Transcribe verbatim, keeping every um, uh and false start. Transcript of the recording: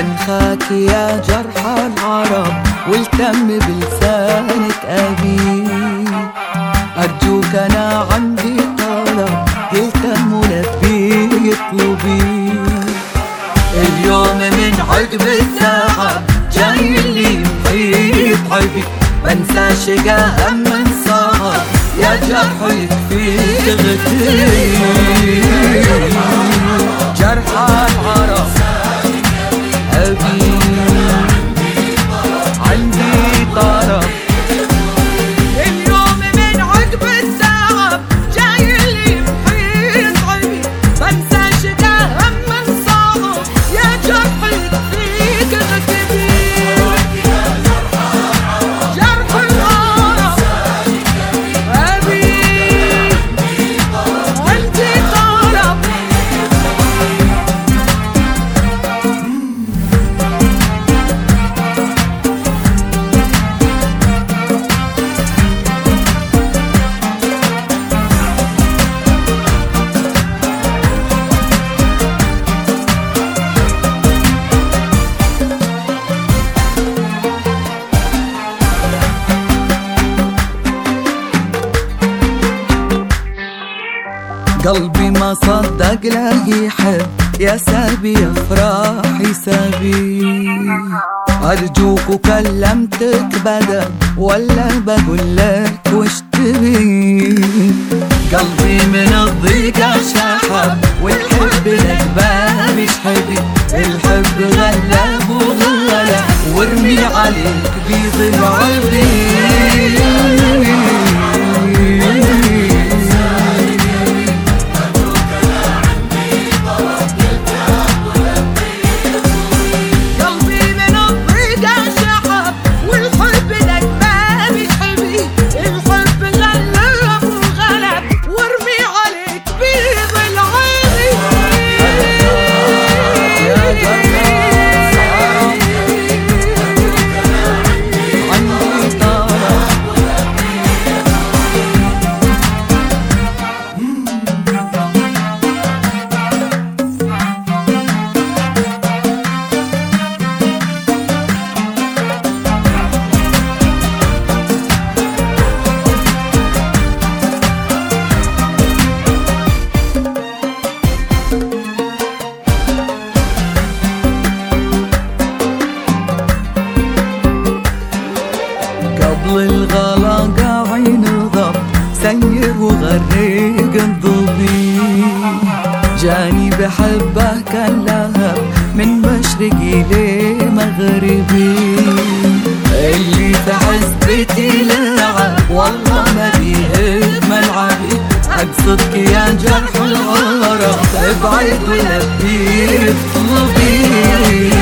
أنخاك يا جرح العرب والتم بلسانك أبي. أرجوك أنا عندي طلب يلتم ولبي يطلبي. اليوم من عقب التعب جاي اللي محيط عبي، بنسى شقا هم من صعب يا جرح يكفيك غدي. جرح العرب أبي عندي طرب. اليوم من عقب التعب جاي اللي محيط عبي، بنسى شقا هم من صعب يا جرح يكفيك غدي. جرح العرب أبي عندي طرب. قلبي ما صدق لا يحب يا سابي افراحي سابي. ارجوك وكلمتك بدل ولا بقول لك وش تبي. قلبي من الضيقة شحب والحب لك باب يشحبي. الحب غلب وغلب وارمي عليك بيض العبي. قبل الغلا قاعي نضب سير وغرق الضبي. جاني بحبه كان لهب من مشرقي لمغربي. اللي في حسبتي لعب والله ما بيهب ملعبي. اقصدك يا جرح العرب ابعد ولبي اطلبي.